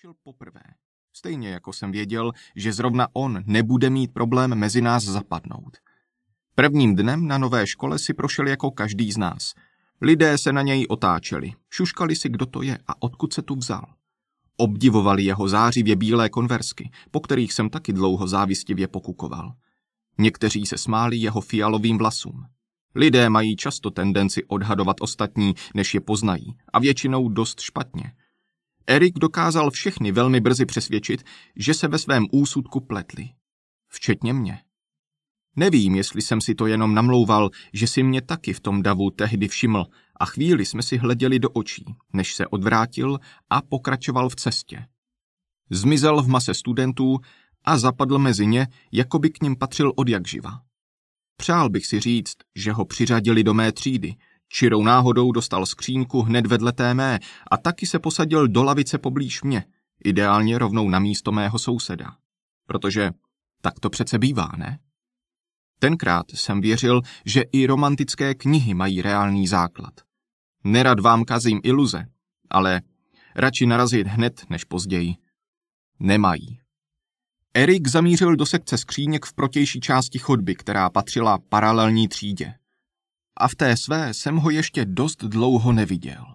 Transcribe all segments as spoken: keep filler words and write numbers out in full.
přišel poprvé. Stejně jako jsem věděl, že zrovna on nebude mít problém mezi nás zapadnout. Prvním dnem na nové škole si prošel jako každý z nás. Lidé se na něj otáčeli, šuškali si, kdo to je a odkud se tu vzal. Obdivovali jeho zářivě bílé konversky, po kterých jsem taky dlouho závistivě pokukoval. Někteří se smáli jeho fialovým vlasům. Lidé mají často tendenci odhadovat ostatní, než je poznají, a většinou dost špatně. Erik dokázal všechny velmi brzy přesvědčit, že se ve svém úsudku pletli. Včetně mě. Nevím, jestli jsem si to jenom namlouval, že si mě taky v tom davu tehdy všiml a chvíli jsme si hleděli do očí, než se odvrátil a pokračoval v cestě. Zmizel v mase studentů a zapadl mezi ně, jako by k nim patřil odjakživa. Přál bych si říct, že ho přiřadili do mé třídy, čirou náhodou dostal skřínku hned vedle té mé a taky se posadil do lavice poblíž mě, ideálně rovnou na místo mého souseda. Protože tak to přece bývá, ne? Tenkrát jsem věřil, že i romantické knihy mají reálný základ. Nerad vám kazím iluze, ale radši narazit hned než později. Nemají. Erik zamířil do sekce skříněk v protější části chodby, která patřila paralelní třídě. A v té své jsem ho ještě dost dlouho neviděl.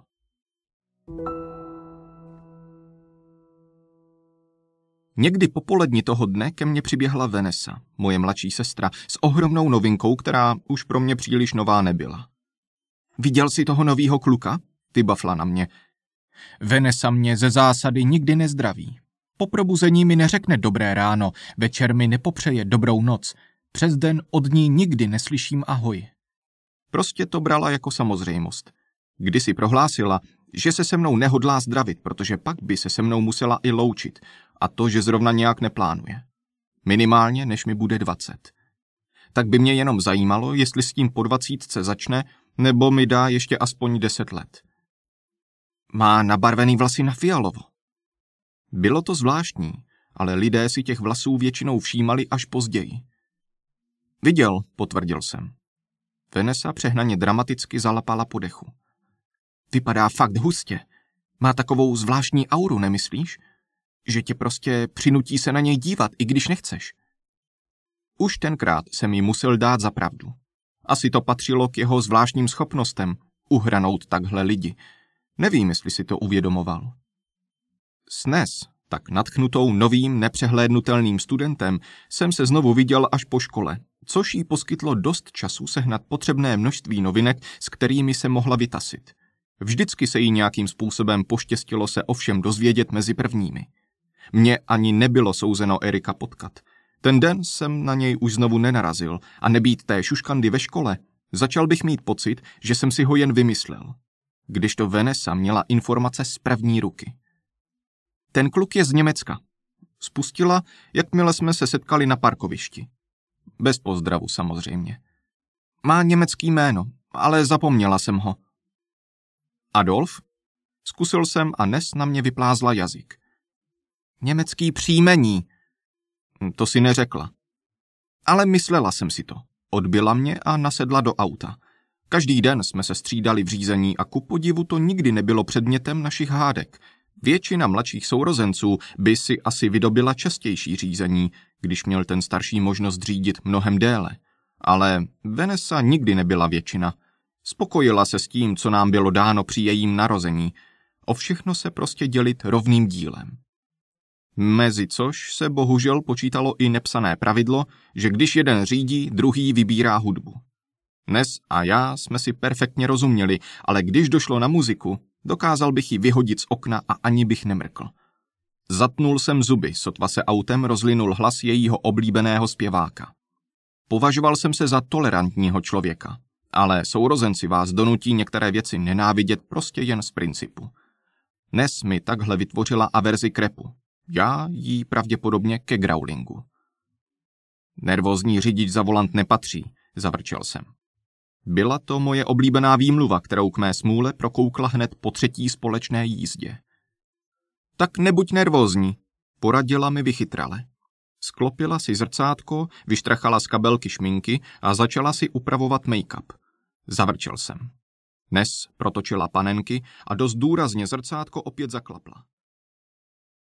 Někdy popoledni toho dne ke mně přiběhla Vanessa, moje mladší sestra, s ohromnou novinkou, která už pro mě příliš nová nebyla. Viděl jsi toho novýho kluka? Vybafla na mě. Vanessa mě ze zásady nikdy nezdraví. Po probuzení mi neřekne dobré ráno, večer mi nepopřeje dobrou noc. Přes den od ní nikdy neslyším ahoj. Prostě to brala jako samozřejmost. Kdysi prohlásila, že se se mnou nehodlá zdravit, protože pak by se se mnou musela i loučit, a to, že zrovna nějak neplánuje. Minimálně, než mi bude dvacet. Tak by mě jenom zajímalo, jestli s tím po dvacítce začne, nebo mi dá ještě aspoň deset let. Má nabarvený vlasy na fialovo. Bylo to zvláštní, ale lidé si těch vlasů většinou všímali až později. Viděl, potvrdil jsem. Vanessa přehnaně dramaticky zalapala po dechu. Vypadá fakt hustě. Má takovou zvláštní auru, nemyslíš? Že tě prostě přinutí se na něj dívat, i když nechceš. Už tenkrát jsem jí musel dát za pravdu. Asi to patřilo k jeho zvláštním schopnostem uhranout takhle lidi. Nevím, jestli si to uvědomoval. Snes, tak nadchnutou novým nepřehlédnutelným studentem, jsem se znovu viděl až po škole, což jí poskytlo dost času sehnat potřebné množství novinek, s kterými se mohla vytasit. Vždycky se jí nějakým způsobem poštěstilo se ovšem dozvědět mezi prvními. Mně ani nebylo souzeno Erika potkat. Ten den jsem na něj už znovu nenarazil a nebýt té šuškandy ve škole, začal bych mít pocit, že jsem si ho jen vymyslel. Kdežto Vanessa měla informace z první ruky. Ten kluk je z Německa. Spustila, jakmile jsme se setkali na parkovišti. Bez pozdravu samozřejmě. Má německý jméno, ale zapomněla jsem ho. Adolf? Zkusil jsem a Nes na mě vyplázla jazyk. Německý příjmení. To si neřekla. Ale myslela jsem si to. Odbyla mě a nasedla do auta. Každý den jsme se střídali v řízení a ku podivu to nikdy nebylo předmětem našich hádek. Většina mladších sourozenců by si asi vydobila častější řízení, když měl ten starší možnost řídit mnohem déle. Ale Vanessa nikdy nebyla většina. Spokojila se s tím, co nám bylo dáno při jejím narození. O všechno se prostě dělit rovným dílem. Mezi což se bohužel počítalo i nepsané pravidlo, že když jeden řídí, druhý vybírá hudbu. Nes a já jsme si perfektně rozuměli, ale když došlo na muziku, dokázal bych ji vyhodit z okna a ani bych nemrkl. Zatnul jsem zuby, sotva se autem rozlinul hlas jejího oblíbeného zpěváka. Považoval jsem se za tolerantního člověka, ale sourozenci vás donutí některé věci nenávidět prostě jen z principu. Nes mi takhle vytvořila averzi k rapu. Já jí pravděpodobně ke growlingu. Nervózní řidič za volant nepatří, zavrčel jsem. Byla to moje oblíbená výmluva, kterou k mé smůle prokoukla hned po třetí společné jízdě. Tak nebuď nervózní, poradila mi vychytrale. Sklopila si zrcátko, vyštrachala z kabelky šminky a začala si upravovat make-up. Zavrčel jsem. Nes protočila panenky a dost důrazně zrcátko opět zaklapla.